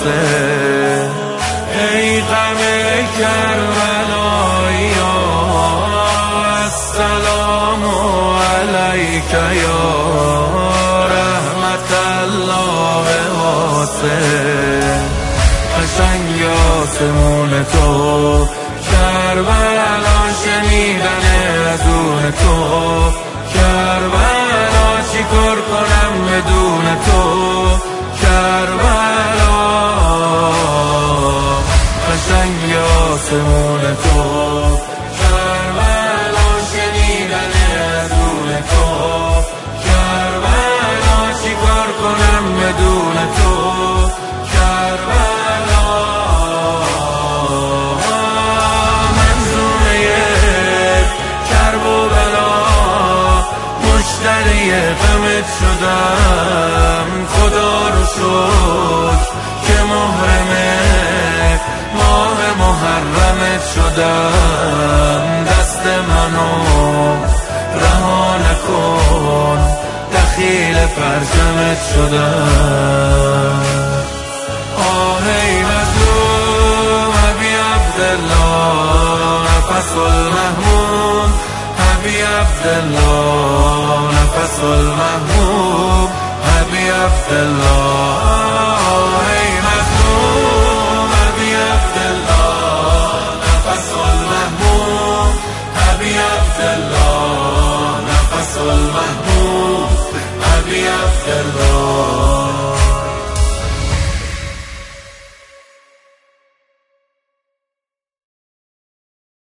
حسین. ای غم کربلایی السلام علیک یا رحمت الله حسین. قشنگ آسمون تو کربلا شنیدن اذون تو، کربلا چی کار کنم بدون تو، کربلا قشنگ آسمون تو، کربلا شنیدن اذون تو، کربلا چی کار کنم بدون تو، کربلا. منظومه کرب و بلا مشتری غمت شدم، خدا رو شکر که ماه محرمت شدم. دست منو رها نکن، دخیل فرجمت شدم. آهی مظلوم ابی عبدالله نفس المحموم، ابی عبدالله نفس المحموم، ابی عبدالله